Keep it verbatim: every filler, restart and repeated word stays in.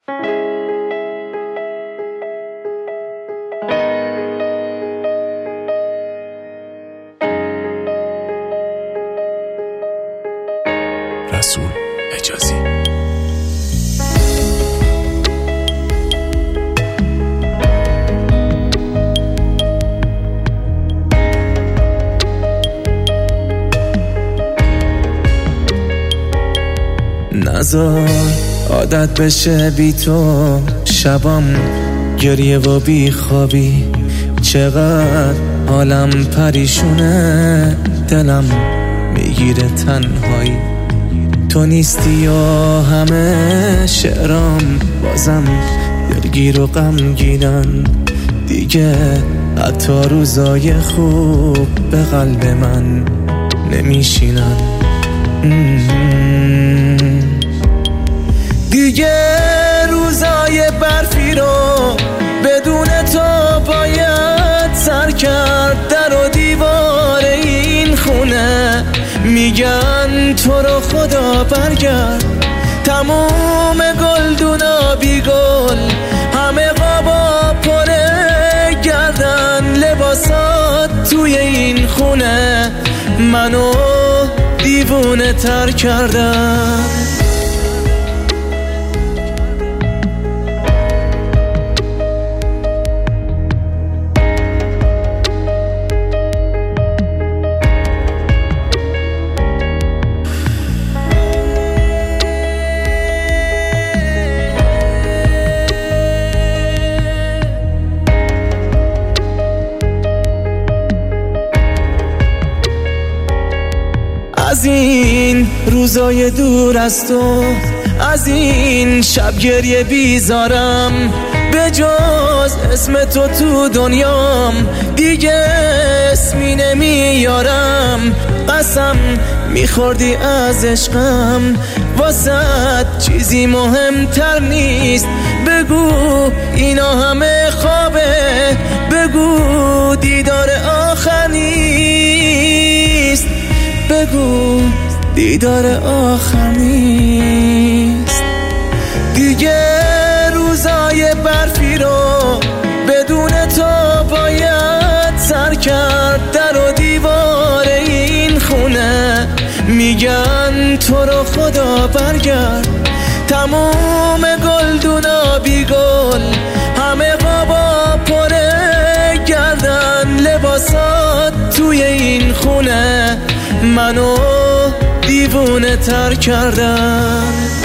رسول حجازی. نذار عادت بشه بی تو شبام گریه و بی خوابی، چقدر حالم پریشونه، دلم میگیره تنهایی. تو نیستی و همه شعرام بازم دلگیر و غمگینن دیگه، حتی روزای خوب به قلب من نمیشینن. دیگه روزای برفی رو بدون تو باید سر کرد، در و دیوار این خونه میگن تو رو خدا برگرد. تموم گلدونا بی گل، همه قابا پره گردن، لباسات توی این خونه منو دیوونه تر کردن. از این روزای دور از تو، از این شب گریه بیزارم، به جز اسم تو تو دنیام دیگه اسمی نمیارم. قسم میخوردی از عشقم، واسه چیزی مهمتر نیست. بگو اینا همه خوابه، بگو دیدار آخر نیست، بگو دیدار آخر نیست. دیگه روزای برفی رو بدون تو باید سر کرد، در و دیوار این خونه میگن تو رو خدا برگرد. تموم گلدونا بی گل، همه قابا پره گردن، لباسات توی این خونه منو دیوونه تر کردن.